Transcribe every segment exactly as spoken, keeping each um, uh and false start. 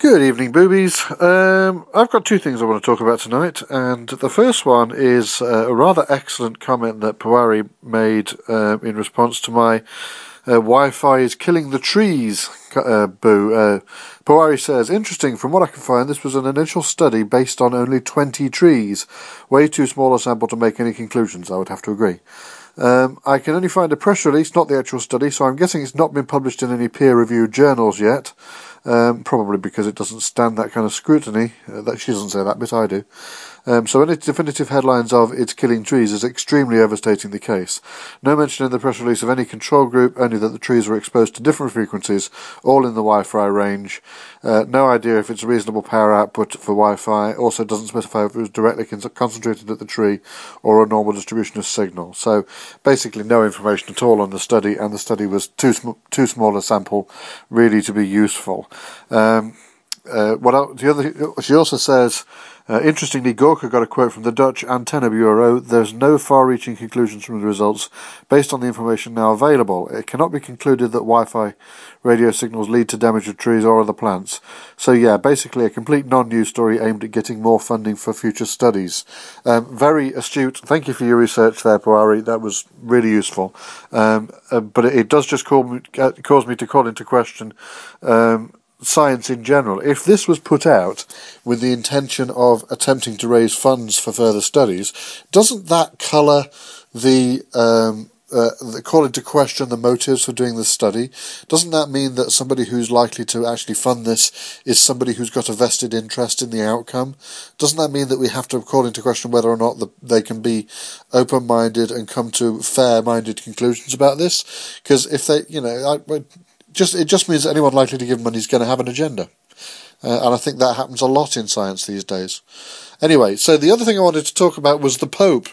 Good evening, boobies. Um, I've got two things I want to talk about tonight, and the first one is uh, a rather excellent comment that Pawari made uh, in response to my uh, Wi-Fi is killing the trees uh, boo. Uh, Pawari says, interesting, from what I can find, this was an initial study based on only twenty trees. Way too small a sample to make any conclusions, I would have to agree. Um, I can only find a press release, not the actual study, so I'm guessing it's not been published in any peer-reviewed journals yet. Um, probably because it doesn't stand that kind of scrutiny. Uh, that she doesn't say that bit, I do. Um, so any definitive headlines of "it's killing trees" is extremely overstating the case. No mention in the press release of any control group, only that the trees were exposed to different frequencies, all in the Wi-Fi range. Uh, no idea if it's a reasonable power output for Wi-Fi. Also doesn't specify if it was directly con- concentrated at the tree or a normal distribution of signal. So basically no information at all on the study, and the study was too, sm- too small a sample really to be useful. Um, uh, what else, the other, she also says, uh, interestingly, Gorka got a quote from the Dutch Antenna Bureau. There's no far-reaching conclusions from the results based on the information now available. It cannot be concluded that Wi-Fi radio signals lead to damage of trees or other plants. So yeah, basically a complete non-news story aimed at getting more funding for future studies. Um, very astute. Thank you for your research there, Pawari. That was really useful. Um, uh, but it, it does just call me, uh, cause me to call into question um, science in general. If this was put out with the intention of attempting to raise funds for further studies, doesn't that colour the, um, uh, the call into question the motives for doing this study? Doesn't that mean that somebody who's likely to actually fund this is somebody who's got a vested interest in the outcome? Doesn't that mean that we have to call into question whether or not the, they can be open-minded and come to fair-minded conclusions about this? Because if they, you know, I, Just it just means that anyone likely to give money is going to have an agenda. Uh, and I think that happens a lot in science these days. Anyway, so the other thing I wanted to talk about was the Pope.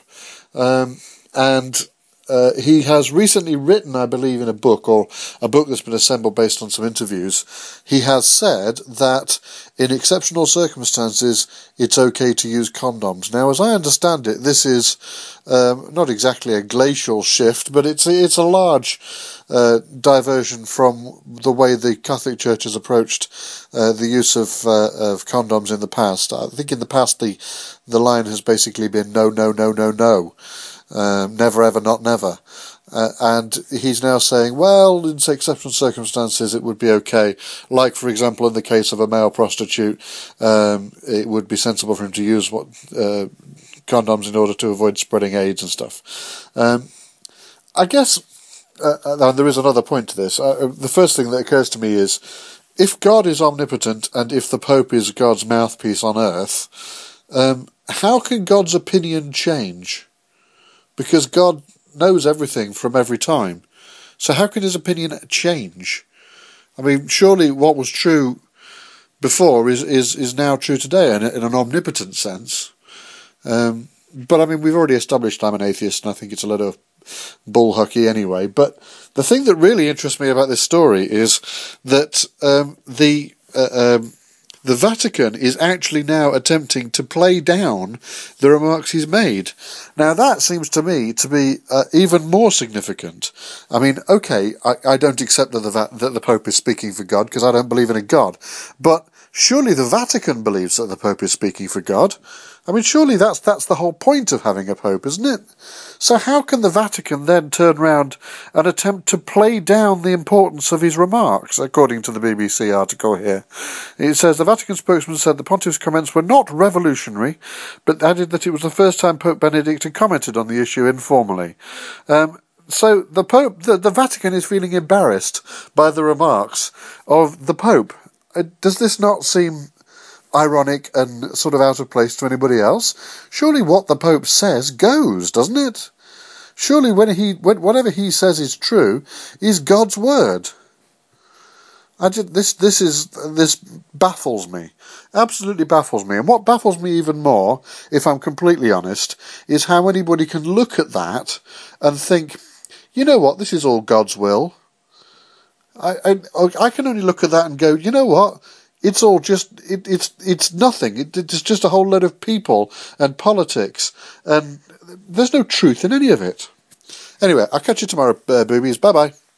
Um, and uh, he has recently written, I believe, in a book, or a book that's been assembled based on some interviews, he has said that in exceptional circumstances, it's okay to use condoms. Now, as I understand it, this is um, not exactly a glacial shift, but it's it's a large uh, diversion from the way the Catholic Church has approached uh, the use of uh, of condoms in the past. I think in the past the the line has basically been no, no, no, no, no, um, never, ever, not never. Uh, and he's now saying, well, in exceptional circumstances, it would be okay. Like, for example, in the case of a male prostitute, um, it would be sensible for him to use what uh, condoms in order to avoid spreading AIDS and stuff. Um, I guess, uh, and there is another point to this. Uh, the first thing that occurs to me is, if God is omnipotent and if the Pope is God's mouthpiece on earth, um, how can God's opinion change? Because God knows everything from every time. So how can his opinion change? I mean, surely what was true before is, is, is now true today in, in an omnipotent sense. Um, but I mean, we've already established I'm an atheist, and I think it's a lot of bullhucky anyway. But the thing that really interests me about this story is that um, the uh, um, the Vatican is actually now attempting to play down the remarks he's made. Now, that seems to me to be uh, even more significant. I mean, okay, I, I don't accept that the, Va- that the Pope is speaking for God, because I don't believe in a God. But surely the Vatican believes that the Pope is speaking for God. I mean, surely that's that's the whole point of having a Pope, isn't it? So how can the Vatican then turn round and attempt to play down the importance of his remarks, according to the B B C article here? It says, the Vatican spokesman said the pontiff's comments were not revolutionary, but added that it was the first time Pope Benedict had commented on the issue informally. Um, so the Pope, the, the Vatican is feeling embarrassed by the remarks of the Pope. Uh, does this not seem ironic and sort of out of place to anybody else? Surely what the Pope says goes, doesn't it? Surely when he, when, whatever he says is true, is God's word. I just, this, this is, this baffles me. Absolutely baffles me. And what baffles me even more, if I'm completely honest, is how anybody can look at that and think, you know what, this is all God's will. I, I, I can only look at that and go, you know what, it's all just, it, it's it's nothing. It, it's just a whole load of people and politics, and there's no truth in any of it. Anyway, I'll catch you tomorrow, uh, boobies. Bye-bye.